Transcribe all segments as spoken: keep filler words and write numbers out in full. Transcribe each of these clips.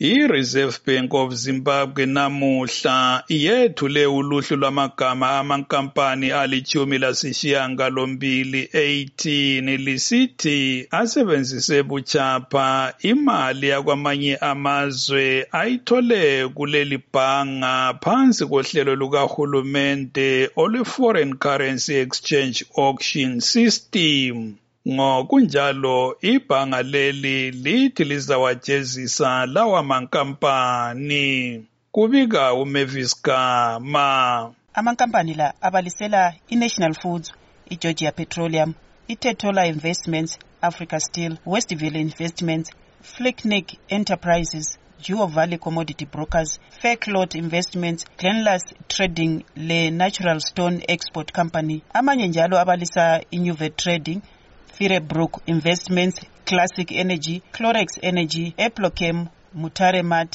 I-Reserve Bank of Zimbabwe namuhla yethule uluhlu lwamagama amankampani alithumi lasishiyagalombili eighteen lisithi asebenzise buchapha imali yakwamanye amazwe ayithole kuleli bhanga phansi kohlelo lukahulumente olwe-Foreign Currency Exchange Auction System. Ngokunjalo ibhanga leli lithi lizawajezisa lawa mankampani. Kubika uMavis Gama. Amankampani la abalisela iNational Foods, iGeorgia Petroleum, iTetola Investments, Africa Steel, Westville Investments, Flicknick Enterprises, Jewel Valley Commodity Brokers, Faircloth Investments, Glenlas Trading le Natural Stone Export Company. Amanye njalo abalisa iNuvet Trading, Firebrook Investments, Classic Energy, Clorex Energy, Eplochem, Mutaremat,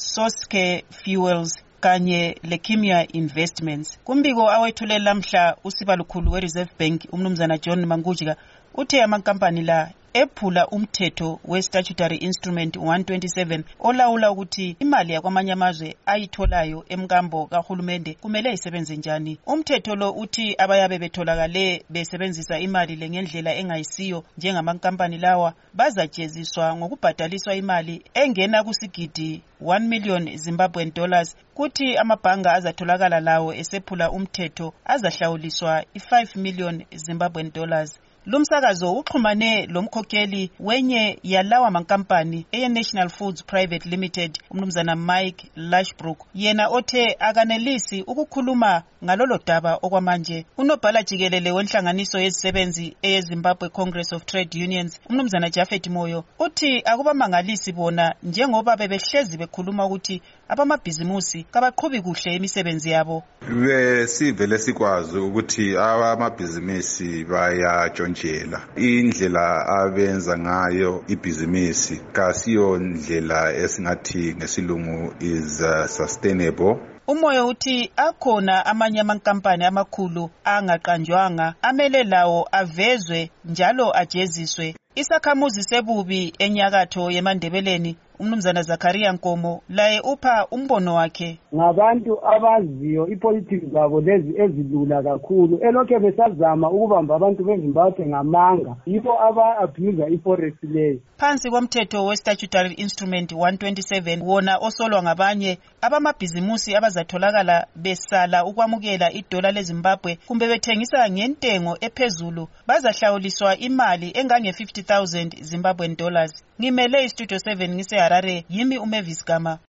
Soske Fuels kanye leKimia Investments. Kumbiko awethulela lamhla usibalukhulu weReserve Bank umnumzana John Mangujika uthe amankampani la ephula umthetho we-Statutory Instrument one twenty-seven olawula ukuthi imali yakwamanye amazwe ayitholayo emkambo kahulumende kumele isebenze njani. Umthetho lo uthi abayabe betholakale besebenzisa imali le ngendlela engayisiyo njengamankampani lawa bazajeziswa ngokubhadaliswa imali engena kusigidi one million Zimbabwean dollars, kuthi amabhanga azatholakala lawo esephula umthetho azahlawuliswa i-five million Zimbabwean dollars. Lumsakazo uxhumane lomkhokheli wenye yalawa mankampani eyeNational Foods Private Limited umnumzana Mike Lashbrook, yena othe akanelisi ukukhuluma ngalolo daba okwamanje. Unobhala jikelele wenhlanganiso yezisebenzi eyeZimbabwe Congress of Trade Unions umnumzana Japhet Moyo uthi akubamangalisi bona njengoba bebehlezi bekhuluma ukuthi abamabhizimusi kabaqhubi kuhle imisebenzi yabo. Besivele sikwazi ukuthi abamabhizimusi bayatshontshela indlela abenza ngayo ibhizimusi kasiyo ndlela esingathi ngesilungu is uh, sustainable. Umoyo uthi akhona amanye amankampani amakhulu angaqanjwanga amele lawo avezwe njalo ajeziswe. Isakhamuzi sebubi enyakatho yeMandebeleni umnumzana Zakaria Nkomo laye upha umbono wakhe. Ngabantu abaziyo ipolitiki zabo lezi ezilula kakhulu elokhe besazama ukubamba abantu beZimbabwe ngamanga yibo aba-abuse iforex leyo. Phansi komthetho we-Statutory Instrument one twenty-seven wona osolwa ngabanye abamabhizimusi abazatholakala besala ukwamukela idola leZimbabwe kumbe bethengisa ngentengo ephezulu bazahlawuliswa imali engange fifty thousand Zimbabwean dollars. Ngimele iStudio seven ngise Harare, yimi uMavis Gama.